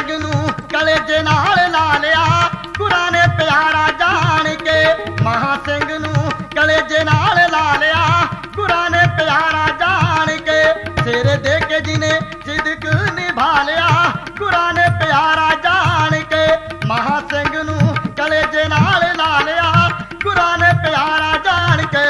नूं कलेजे नाल ला लिया गुरां ने प्यारा जान के। महा सिंह नूं कलेजे नाल ला लिया गुरां ने प्यारा जान के। सिर दे के जिने सिदक निभा लिया गुरां ने प्यारा जान के। महा सिंह नूं कलेजे नाल ला लिया गुरां ने प्यारा जान के।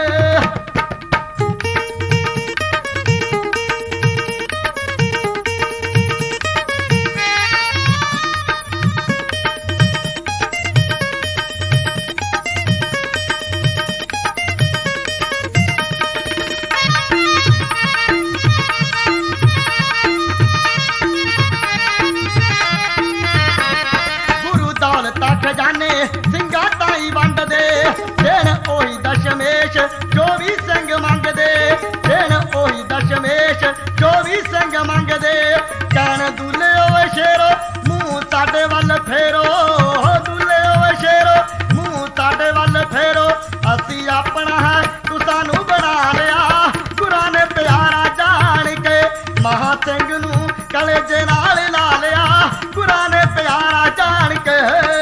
खजाने सिंगा ताई वंड दे देन ओही दशमेश जो भी सिंह मंगदे। देन ओही दशमेश जो भी सिंह मंगदे। कहन दूल्हे ओए शेरो मुंह साडे वल फेरो। दूल्हे ओए शेरो मुंह साडे वल फेरो। असी अपना है तू सानू बना लिया गुरां ने प्यारा जान के। महा सिंह नूं कलेजे नाल ला लिया गुरां ने प्यारा जान के।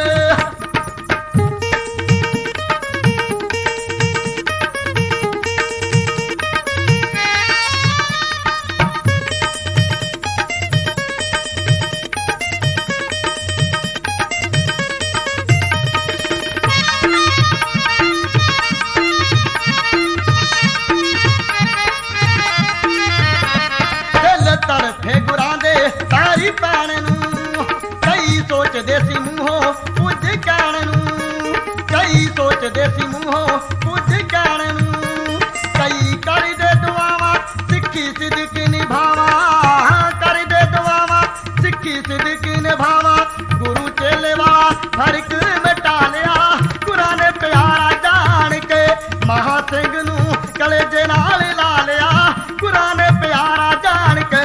तरफे गुरां दे तारी पैण नूं कई सोचदे सी मूंहों कुछ कहण नूं। कई सोचदे सी मूंहों कुछ कहण नूं। कई करदे दुआवां सिक्खी सिदक निभावां। करदे दुआवां सिक्खी सिदक निभावां। गुरु चेले वाला फर्क मिटा लिया गुरां ने प्यारा जान के। महा सिंह नूं कलेजे नाल ला लिया गुरां ने प्यारा जान के।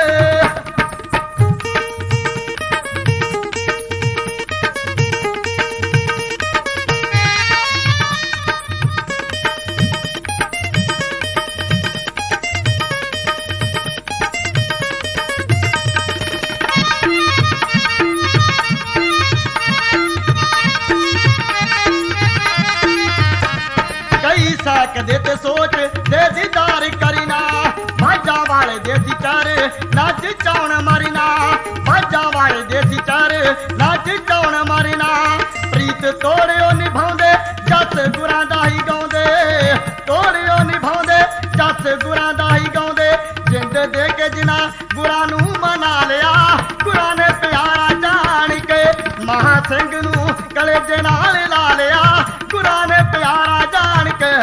सकदे ते सोच दे दीदार करीना बाजा वाले देसी चार नच चौन मरीना। बाजा वाले देसी चार नच चौन मरीना। प्रीत तोड़ियो निभाउंदे जस गुरां दा ही गाउंदे। तोड़ियो निभाउंदे जस गुरां दा ही गाउंदे। जिंद दे के जिना गुरां नूं मना लिया गुरां ने प्यारा जान के। महा सिंह नूं कलेजे नाल ला लिया गुरां ने प्यारा जान के।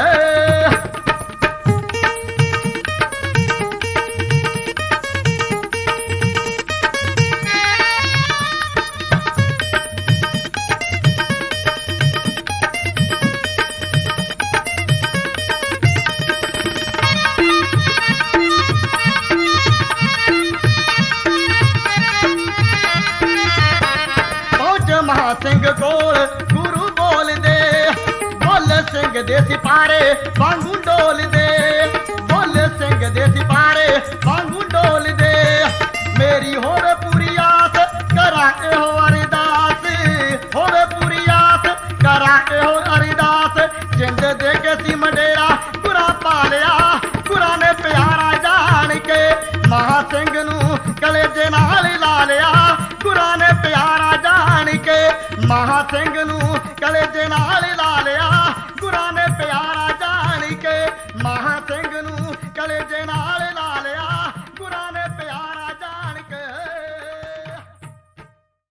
महा सिंह कोल गुरु बोल दे बोल सिंह दे सिपारे वांगू डोल दे। बोल सिंह दे सिपारे वांगू डोल दे। मेरी होवे पूरी आस करा एहो अरदास। होवे पूरी आस करा एहो अरदास। जिंद दे के सी मंडेरा गुरां पा लिया गुरां ने प्यारा जान के। महा सिंह नूं कलेजे नाल ला लिया गुरां ने प्यारा जान के। महा सिंह नूं कलेजे नाल ला लिया गुरां ने प्यारा जान के। महा सिंह नूं कलेजे नाल